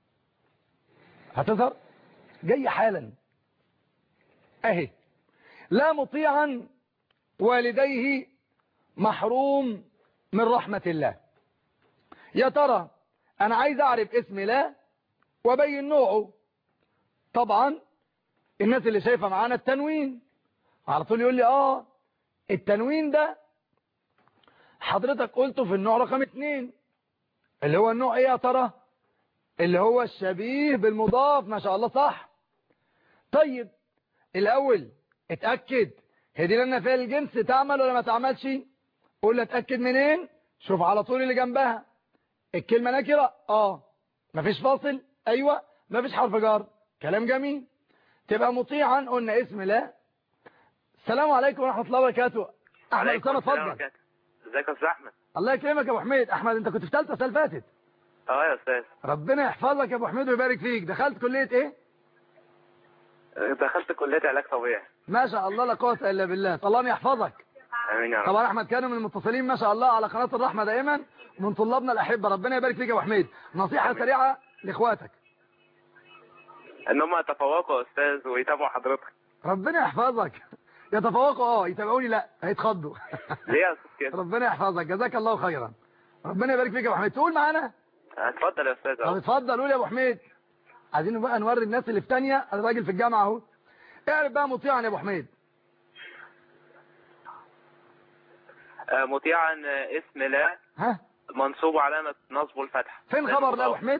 هتظهر جاي حالا أهي. لا مطيعا والديه محروم من رحمة الله. يا ترى أنا عايز أعرف اسم لا وبين نوعه. طبعا الناس اللي شايفة معانا التنوين على طول يقول لي آه التنوين ده حضرتك قلته في النوع رقم اتنين، اللي هو النوع ايه يا ترى؟ اللي هو الشبيه بالمضاف. ما شاء الله صح. طيب الأول اتأكد هي دي لنا فيها الجنس تعمل ولا ما تعملش؟ قول لي اتأكد منين؟ شوف على طول اللي جنبها الكلمة نكرة. اه مفيش فاصل. ايوه مفيش حرف جر. كلام جميل. تبقى مطيعا قلنا اسم لا. السلام عليكم ورحمة الله وبركاته. احمد اسامه اتفضل. ازيك يا استاذ احمد؟ الله يكرمك يا ابو حميد. احمد انت كنت في ثالثه السنه اللي فاتت؟ اه يا استاذ. ربنا يحفظك يا ابو حميد ويبارك فيك. دخلت كليه ايه؟ دخلت كليه علاج طبيعي. ما شاء الله لا قوه الا بالله. الله يحفظك. امين يا رب. طبعا احمد كانوا من المتصلين ما شاء الله على قناه الرحمه دائما من طلابنا الاحبه. ربنا يبارك فيك يا ابو حميد. نصيحه أمين. سريعه لاخواتك ان هم يتفوقوا يا استاذ ويتابعوا حضرتك. ربنا يحفظك. يتفوقوا اه يتابعوني لا هيتخضوا. ليه يا استاذ كده؟ ربنا يحفظك جزاك الله خيرا. ربنا يبارك فيك يا ابو حميد. تقول معانا؟ اتفضل يا استاذ. طب اتفضل قول يا ابو حميد. عايزين بقى نوري الناس اللي في ثانيه الراجل في الجامعه اهو. اعرف بقى مطيعا يا ابو حميد. مطيعا اسم لا ها منصوب علامه نصبه الفتح. فين خبر لا يا ابو حميد؟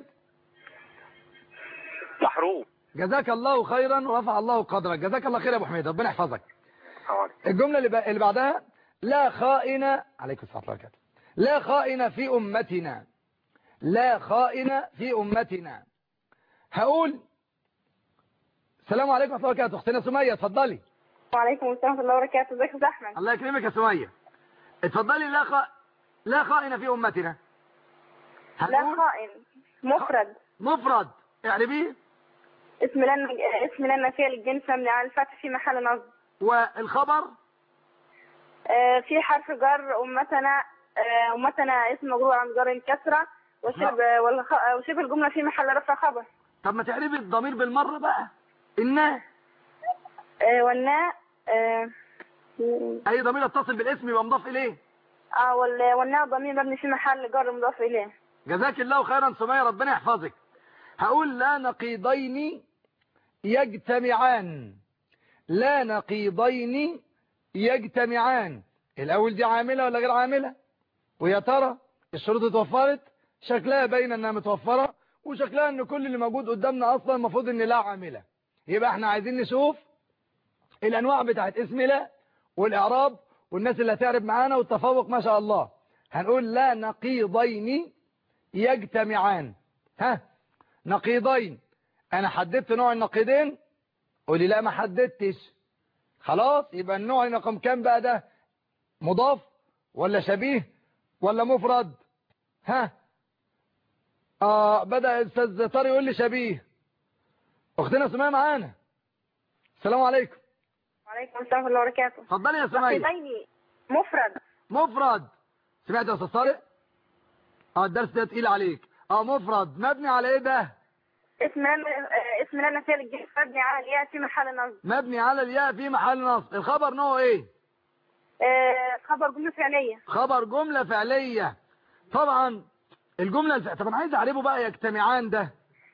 محروم. جزاك الله خيرا ورفع الله قدرك. جزاك الله خير يا ابو حميد. ربنا يحفظك. حوالي. الجمله اللي, ب... اللي بعدها لا خائن عليكم الصلاه والسلام. لا خائن في امتنا. لا خائن في امتنا. هقول السلام عليكم ورحمه الله وبركاته. اختنا سميه اتفضلي. وعليكم السلام ورحمه الله وبركاته. ازيك يا استاذ احمد؟ الله يكرمك يا سميه. اتفضلي. لا خ... لا خائن في امتنا. لا خائن مفرد. مفرد اعربيه. اسم لنا اسم لنا فيه الجنس مبني على الفتح في محل نصب. والخبر آه في حرف جر. امتنا آه امتنا اسم مجرور عن جر الكسره وشبه والخ... وشبه الجمله في محل رفع خبر. طب ما تعربي الضمير بالمره بقى. النا آه والنا آه اي ضمير يتصل بالاسم يبقى مضاف اليه. اه وال... والنا ضمير مبني في محل جر مضاف اليه. جزاك الله خيرا سميه. ربنا يحفظك. هقول لا نقيضين يجتمعان. لا نقيضين يجتمعان. الاول دي عامله ولا غير عامله؟ ويا ترى الشروط اتوفرت؟ شكلها باين انها متوفره، وشكلها ان كل اللي موجود قدامنا اصلا المفروض ان لا عامله. يبقى احنا عايزين نشوف الانواع بتاعت اسم لا والاعراب والناس اللي هتعرب معانا والتفوق ما شاء الله. هنقول لا نقيضين يجتمعان. ها نقيضين. انا حددت نوع النقيضين؟ قولي لا ما حددتش. خلاص يبقى النوع رقم كام بقى ده؟ مضاف ولا شبيه ولا مفرد؟ ها اه بدأ الاستاذ طارق يقول لي شبيه. اختنا سمية معانا. السلام عليكم. وعليكم السلام ورحمة الله وبركاته. اتفضلي يا سمية. نقيضين مفرد. مفرد. سمعت يا استاذ طارق؟ اه الدرس ده تقيل عليك. اه مفرد مبني على ايه ده؟ اسم اسم لنا فعل الجنس مبني على الياء في محل نصب. مبني على الياء في محل نصب. الخبر نوعه ايه؟ آه خبر جملة فعلية. خبر جملة فعلية. طبعا الجملة الفعلية. طب انا عايز اعربه بقى يجتمعان ده.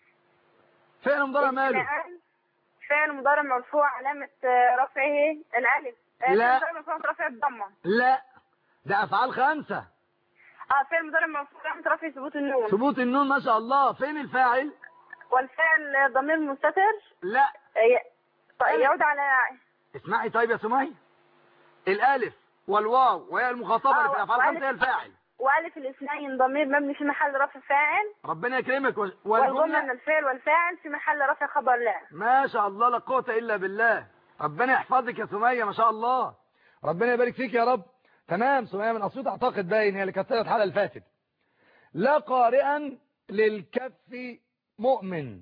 فعل مضارع ماله؟ فعل مضارع مرفوع علامة رفعه الالف. لا فعل مرفوع رفع الضمة. لا ده افعال خمسة. اه فعل مضارع مرفوع علامة رفع ثبوت النون. ثبوت النون ما شاء الله. فين الفاعل؟ والفعل ضمير مستتر. لا يعود على. اسمعي طيب يا سمية. الالف والواو وهي المخاطبة اللي في افعال خمسة هي الفاعل. والف الاثنين ضمير مبني في محل رفع فاعل. ربنا يكرمك. والجملة من الفعل والفاعل في محل رفع خبر لا. ما شاء الله لا قوة الا بالله. ربنا يحفظك يا سمية ما شاء الله. ربنا يبارك فيك يا رب. تمام. سمية من اسيوط اعتقد باين هي اللي كانت طلعت الحلقة اللي فاتت. لا قارئا للكف مؤمن.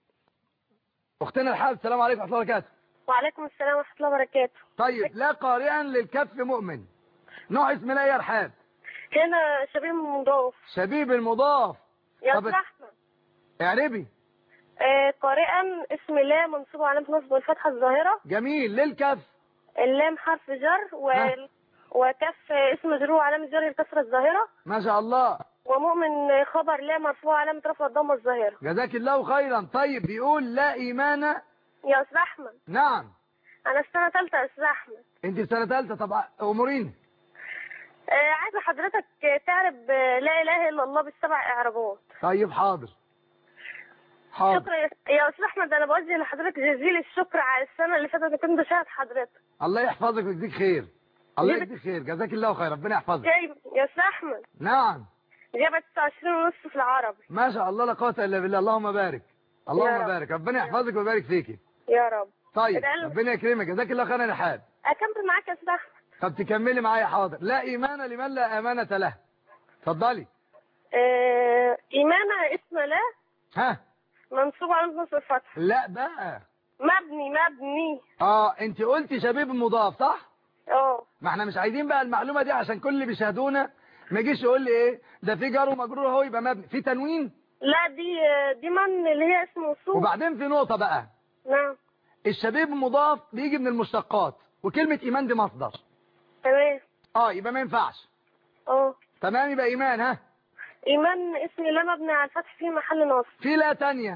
اختنا الحاج السلام عليكم ورحمة الله وبركاته. وعليكم السلام ورحمة الله وبركاته. طيب لا قارئا للكف مؤمن. نوع اسم لا يا رحاب؟ هنا شبيه مضاف. شبيه بالمضاف. يا طب احمد اعربي. آه قارئا اسم لا منصوب علامة نصب الفتحة الظاهرة. جميل. للكف اللام حرف جر و... وكف اسم مجرور علامة جر الكسرة الظاهرة. ما شاء الله. ومؤمن خبر لا مرفوع علامة رفع الضمة الظاهرة. جزاك الله خيرا. طيب بيقول لا ايمان. يا استاذ احمد. نعم. انا السنة ثالثة يا استاذ احمد. انت في سنة ثالثة. طب اموريني. آه عايزة حضرتك تعرف لا اله الا الله بالسبع اعرابات. طيب حاضر حاضر. شكرا يا استاذ احمد. انا بوجه لحضرتك جزيل الشكر على السنة اللي فاتت كنت بشاهد حضرتك. الله يحفظك ويجزيك خير. الله يجزيك خير. جزاك الله خير. ربنا يحفظك. جايب يا استاذ احمد. نعم. جابت تسعة وعشرين ونص في العربي. ما شاء الله لا قوة الا بالله. اللهم بارك. اللهم بارك. ربنا يحفظك ويبارك فيكي يا رب. طيب ربنا يكرمك. جزاك الله خيرا يا رحاب. اكمل معاك يا استاذ احمد. طب تكملي معايا حاضر. لا ايمان لمن لا امانة له. اتفضلي. آه ايمانة اسم لا. ها منصوب على نصب الفتح. لا بقى مبني مبني. اه انت قلتي شبيه المضاف صح؟ اه. ما احنا مش عايزين بقى المعلومة دي عشان كل اللي بيشاهدونا ما يجيش يقول لي ايه ده في جار ومجرور اهو يبقى مبني في تنوين. لا دي دي من اللي هي اسم موصول. وبعدين في نقطة بقى. نعم. الشبيه المضاف بيجي من المشتقات وكلمة ايمان دي مصدر. تمام. اه يبقى ما ينفعش. اه تمام. يبقى ايمان. ها ايمان اسم لا مبني على الفتح في محل نصب. في لا تانية.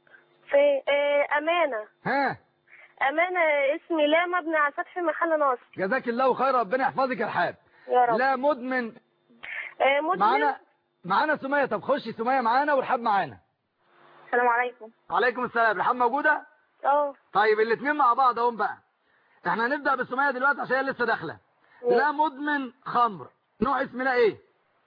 في آه امانة. ها امانة اسم لا مبني على الفتح في محل نصب. جزاك الله خير. ربنا يحفظك يا رحاب. يا رب. لا مدمن. آه مدمن. معانا معانا سمية. طب خشي سمية معانا ورحاب معانا. السلام عليكم. وعليكم السلام. رحاب موجودة؟ اه. طيب الاثنين مع بعض اهم بقى. احنا هنبدأ بالسمية دلوقتي عشان هي لسه داخله. لا مدمن خمر. نوع اسم لا ايه؟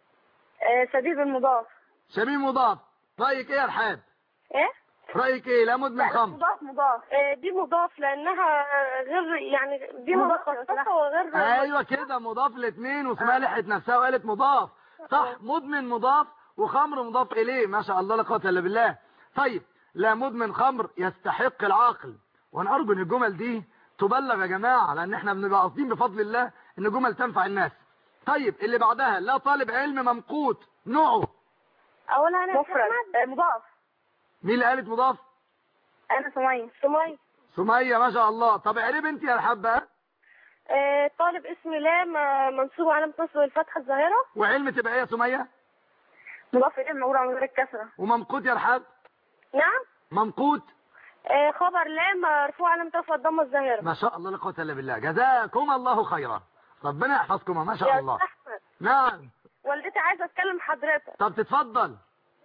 آه شبيه المضاف. شبيه مضاف. رأيك ايه يا رحاب؟ ايه؟ رأيك ايه؟ لا مدمن خمر. مضاف مضاف. آه دي مضاف لانها غير يعني دي مضاف وغير. ايوه كده مضاف الاثنين. وسمية لحقت نفسها وقالت مضاف صح. مدمن مضاف وخمر مضاف اليه. ما شاء الله لا قوه الا بالله. طيب لا مدمن خمر يستحق العاقل. وانا ارجو ان الجمل دي تبلغ يا جماعه لان احنا بنبقى قاصدين بفضل الله ان جمل تنفع الناس. طيب اللي بعدها لا طالب علم ممقوت. نوعه اولا انا مفرد مضاف. مين اللي قالت مضاف؟ انا سمية. سمية. سمية ما شاء الله. طب اعربي انت يا رحاب بقى. آه طالب اسم لا منصوب علامة نصب الفتحة الظاهرة. وعلم تبقى ايه يا سمية؟ مضاف اليه مجرور على غير الكسرة. وممقوت يا رحاب؟ نعم. ممقوت. آه خبر لا مرفوع علامة رفع الضمة الظاهرة. ما شاء الله لا قوه الا بالله. جزاكم الله خيرا. ربنا يحفظكم ما شاء الله. يا أحمد. نعم. والدتي عايزة اتكلم حضرتك. طب تتفضل.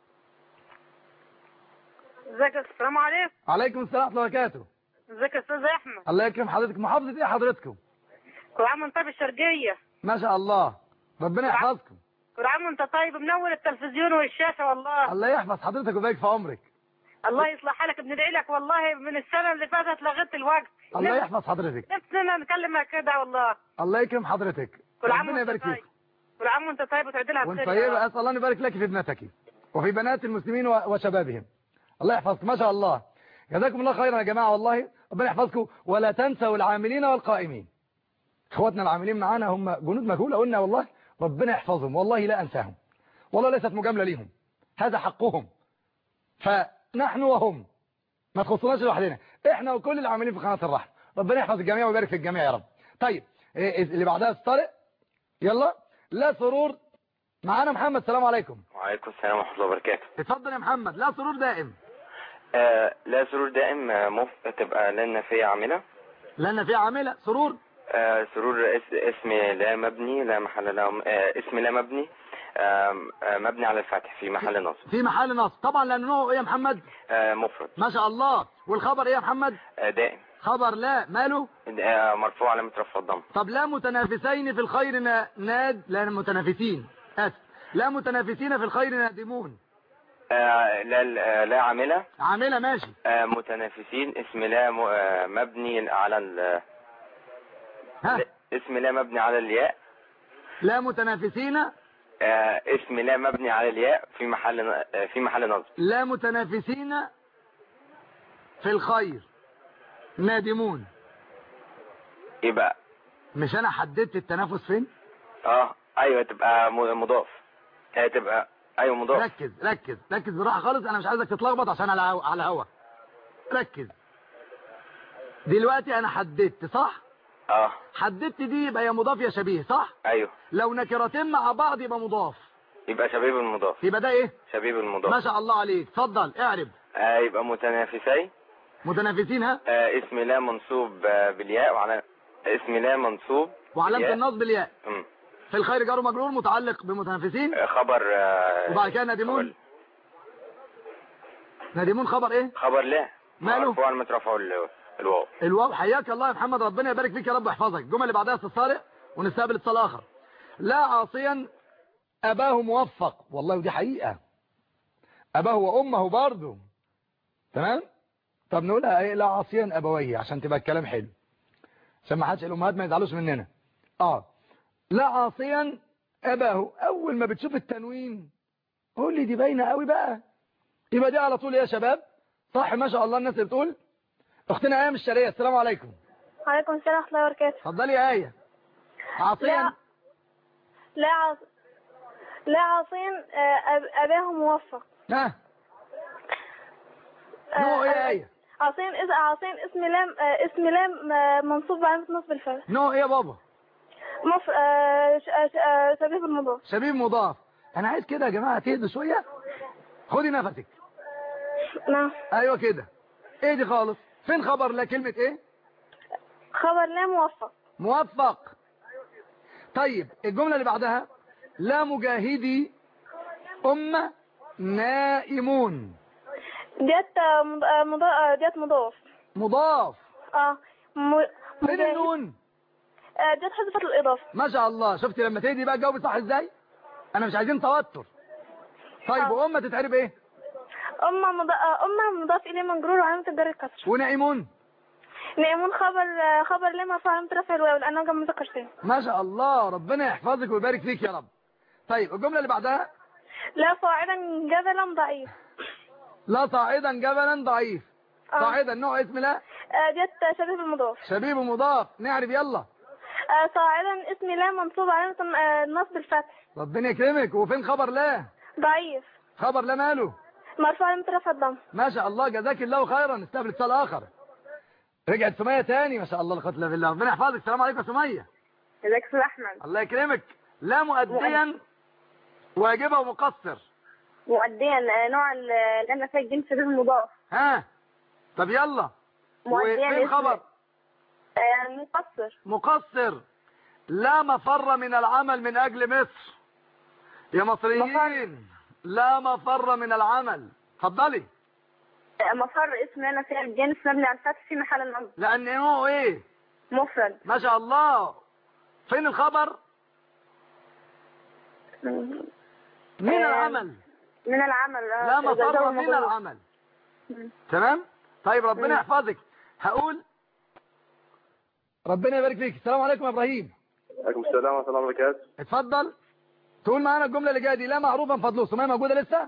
ازيك؟ السلام عليكم. عليكم السلام ورحمه الله وبركاته. ازيك يا استاذ احمد؟ الله يكرم حضرتك. محافظه ايه حضرتكم؟ كل عام وانت طيب. الشرقيه. ما شاء الله. ربنا يحفظكم. كل عام وانت طيب. منور التلفزيون والشاشه والله. الله يحفظ حضرتك ويبارك في عمرك. الله يصلح حالك. بندعي لك والله من السنه اللي فاتت لغيت الوقت. الله يحفظ حضرتك. نفسنا نكلمك كده والله. الله يكرم حضرتك. كل عام ربنا وانت يبارك طيب. فيك. كل عام وانت طيب وتعدلها وانت بخير يا طيبة، رب. اسال الله ان يبارك لك في ابنتك وفي بنات المسلمين و- وشبابهم. الله يحفظك ما شاء الله. جزاكم الله خيرا يا جماعه، والله ربنا يحفظكم. ولا تنسوا العاملين والقائمين، اخواتنا العاملين معانا هم جنود مجهوله، قلنا والله ربنا يحفظهم، والله لا انساهم، والله ليست مجامله ليهم، هذا حقهم. فنحن وهم ما تخصناش لوحدنا، احنا وكل العاملين في قناه الرحمه، ربنا يحفظ الجميع ويبارك في الجميع يا رب. طيب إيه اللي بعدها طارق؟ يلا. لا سرور معانا محمد. السلام عليكم. وعليكم السلام ورحمة الله وبركاته. اتفضل يا محمد. لا سرور دائم. آه لا سرور دائم، آه، مف... تبقى لنا فيها عاملة. لأن في عاملة سرور. آه سرور اس... اسم لا مبني لا محل له، آه اسم لا مبني، آه آه مبني على الفتح في محل نصب. في محل نصب طبعا، لأنه نوعه ايه يا محمد؟ آه مفرد. ما شاء الله. والخبر ايه يا محمد؟ آه دائم. خبر لا ماله؟ آه مرفوع علامة رفع الضم. طب لا متنافسين في الخير نا... ناد لا متنافسين اسف لا متنافسين في الخير نادمون. آه لا آه لا عاملة. عاملة ماشي. آه متنافسين اسم لا م... آه مبني على ال... ها. اسم لا مبني على الياء. لا متنافسين. آه اسم لا مبني على الياء في محل آه في محل نصب. لا متنافسين في الخير نادمون. يبقى مش انا حددت التنافس فين؟ اه ايوه تبقى م- مضاف. آه تبقى ايوه مضاف. ركز ركز ركز بالراحه خالص، انا مش عايزك تتلخبط عشان على هوا على هوا. ركز دلوقتي، انا حددت صح؟ اه حددت دي يبقى يا مضاف يا شبيه صح؟ ايوه. لو نكرتين مع بعض يبقى مضاف، يبقى شبيب المضاف. يبقى ده ايه؟ شبيب المضاف. ما شاء الله عليك. اتفضل اعرب. آه يبقى متنافسي. متنافسين. ها. آه اسم لا منصوب آه بالياء، وعلى اسم لا منصوب وعلامه بالياء. النصب الياء. مم. في الخير جار ومجرور متعلق بمتنافسين. آه خبر آه وبعد كده نادمون. خبر, نادمون خبر ايه؟ خبر لا ماله؟ مرفوع علامة رفعه ال- الواو. الواو. حياك الله يا محمد، ربنا يبارك فيك يا رب ويحفظك. الجمله اللي بعدها استاذ طارق ونستقبل اتصال اخر. لا عاصيا اباه موفق، والله ودي حقيقه، اباه وامه برضه تمام. طب نقولها ايه؟ لا عاصيا ابويه عشان تبقى الكلام حلو، عشان ما حدش الامهات ما يزعلوش مننا. اه لا عاصيا اباه، اول ما بتشوف التنوين قول لي دي باينه قوي بقى، يبقى دي على طول يا شباب صح. ما شاء الله الناس اللي بتقول. اختنا ايه من الشرقيه. السلام عليكم. وعليكم السلام ورحمة الله وبركاته. اتفضلي يا ايه. عاصيا. لا لا عاص... لا عاصين آه، أب- أباه موفق. ها نوع ايه يا ايه؟ عاصين إذا عاصين اسم لام آه، اسم لام آه، منصوب بعلامة نصب الفتح. نوع ايه يا بابا؟ مف... آه، ش- آه، ش- آه، شبيه بالمضاف. شبيه مضاف. انا عايز كده يا جماعه تهدوا شويه، خدي نفسك. نعم. ايوه كده. ايه دي خالص؟ فين خبر لا كلمه ايه؟ خبر لا موفق. موفق. طيب الجمله اللي بعدها لا مجاهدي أمة نائمون. ديت آه، مض- آه، مضا- آه، ديت مضاف. مضاف. اه م... فين مجاهد. النون؟ آه، ديت حذفت الإضافة. ما شاء الله. شفتي لما تهدي بقى تجاوبي صح ازاي؟ انا مش عايزين توتر. طيب آه. وأمة تتعرب ايه؟ أمة مض... آه، أمة مضاف إليه مجرور وعلامة الجر الكسر. ونائمون. نائمون خبر آه، خبر لا مرفوع علامة رفع الواو لأنه جمع مذكر سالم. ما شاء الله ربنا يحفظك ويبارك فيك يا رب. طيب الجملة اللي بعدها لا صاعدا جبلا ضعيف. لا صاعدا جبلا ضعيف. آه. صاعدا نوع اسم لا آه، ديت شبيه بالمضاف. شبيه مضاف. نعرف يلا. آه، صاعدا اسم لا منصوب علامة آه، نصب الفتح. ربنا يكرمك. وفين خبر لا؟ ضعيف خبر لا ماله؟ مرفوع علامة رفع الضم. ما شاء الله جزاك الله خيرا. نستقبل اتصال اخر. رجعت سمية تاني ما شاء الله لا قوه الا بالله. ربنا يحفظك. السلام عليكم يا سمية. ازيك يا استاذ احمد؟ الله يكرمك. لا مؤديا واجبه ومقصر. مؤديا آه، نوع ال- اللي انا فيها الجنس شبيه المضاف. ها طب يلا. مؤديا وفين اسم- خبر؟ آه، مقصر. مقصر. لا مفر من العمل من اجل مصر يا مصريين. لا مفر من العمل. اتفضلي. آه، مفر اسم انا فيها الجنس مبني على الفتح في محل النصب. لان هو ايه؟ مفرد. ما شاء الله. فين الخبر؟ من آه، العمل. من العمل. آه، لا جزاء مفر من مضروب. العمل. تمام. طيب ربنا مم. يحفظك. هقول ربنا يبارك فيك. السلام عليكم يا ابراهيم. عليكم السلام ورحمة الله وبركاته. اتفضل تقول معانا الجملة اللي جايه دي. لا معروفا فضله. سمية موجودة لسه؟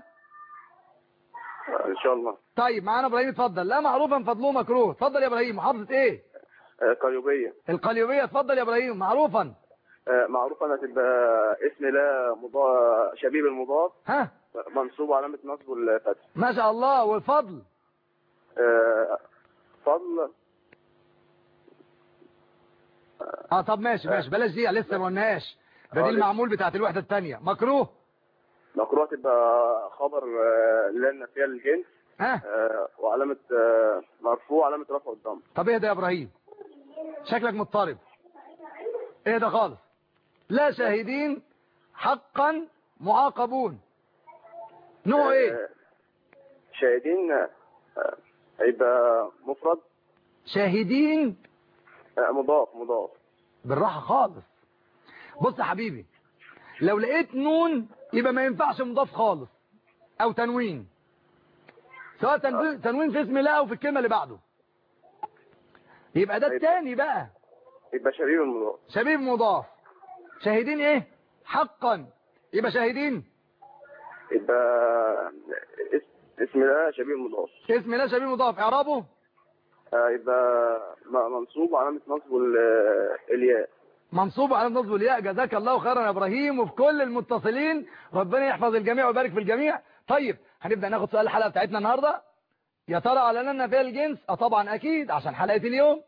إن شاء الله. طيب معانا ابراهيم اتفضل. لا معروفا فضله مكروه. اتفضل يا ابراهيم. محافظة ايه؟ قليوبية. القليوبية. اتفضل يا ابراهيم. معروفا معروفا هتبقى اسم لا مضاف شبيه بالمضاف ها منصوب علامة نصبه الفتح. ما شاء الله. والفضل؟ آه، فضل. اه طب ماشي ماشي بلاش دي لسه ما قلناش. ده دي المعمول بتاعت الوحدة الثانية. مكروه. مكروه تبقى خبر آه، لا النافية للجنس. ها آه، وعلامة آه، مرفوع علامة رفع الضم. طب ايه ده يا ابراهيم؟ شكلك مضطرب. ايه ده خالص؟ لا شاهدين حقا معاقبون. نوع ايه؟ آه، شاهدين آه، هيبقى مفرد. شاهدين آه، مضاف مضاف. بالراحة خالص. بص يا حبيبي لو لقيت نون يبقى ما ينفعش مضاف خالص او تنوين، سواء تنوين, تنوين في اسم الله او في الكلمة اللي بعده، يبقى ده التاني بقى يبقى شبيه المضاف. شبيه مضاف. شاهدين ايه؟ حقا. يبقى شاهدين يبقى اسم الله شبيه مضاف. اسم الله شبيه مضاف. اعرابه آه، يبقى منصوب علامة نصبه الياء. منصوب على نصب الياء. جزاك الله خيرا يا ابراهيم وفي كل المتصلين. ربنا يحفظ الجميع ويبارك في الجميع. طيب هنبدأ ناخد سؤال الحلقة بتاعتنا النهاردة. يا ترى اعلنا فيها الجنس؟ اه طبعا اكيد عشان حلقة اليوم.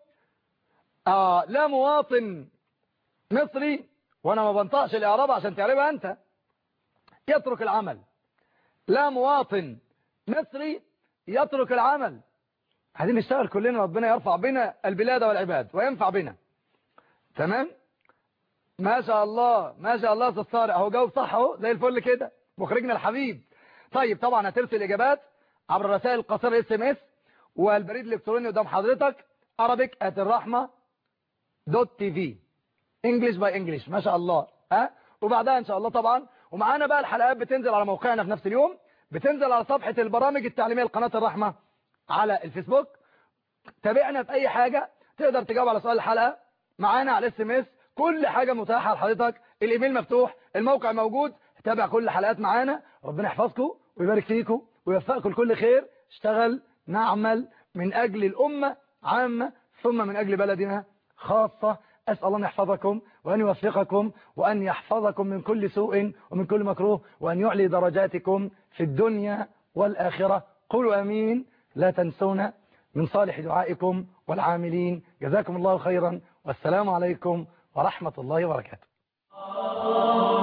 اه لا مواطن مصري، وانا ما بنطقش الاعراب عشان تعرفها انت، يترك العمل. لا مواطن مصري يترك العمل. عايزين نشتغل كلنا، ربنا يرفع بنا البلاد والعباد وينفع بنا. تمام ما شاء الله ما شاء الله. استاذ طارق اهو جاوب صح اهو زي الفل كده، مخرجنا الحبيب. طيب طبعا هترسل الاجابات عبر الرسائل القصيره اس ام اس والبريد الالكتروني قدام حضرتك arabic at الرحمه دوت تي في انجلش باي انجلش. ما شاء الله. ها وبعدها ان شاء الله طبعا. ومعانا بقى الحلقات بتنزل على موقعنا في نفس اليوم، بتنزل على صفحه البرامج التعليميه لقناه الرحمه على الفيسبوك. تابعنا في اي حاجه، تقدر تجاوب على سؤال الحلقه معانا على الاس ام اس. كل حاجه متاحه لحضرتك، الايميل مفتوح، الموقع موجود. تابع كل الحلقات معانا. ربنا يحفظكم ويبارك فيكم ويوفقكم لكل خير. اشتغل نعمل من اجل الامه عامه ثم من اجل بلدنا خاصه. اسال الله ان يحفظكم وان يوفقكم وان يحفظكم من كل سوء ومن كل مكروه وان يعلي درجاتكم في الدنيا والاخره. قولوا امين. لا تنسونا من صالح دعائكم والعاملين. جزاكم الله خيرا والسلام عليكم ورحمة الله وبركاته.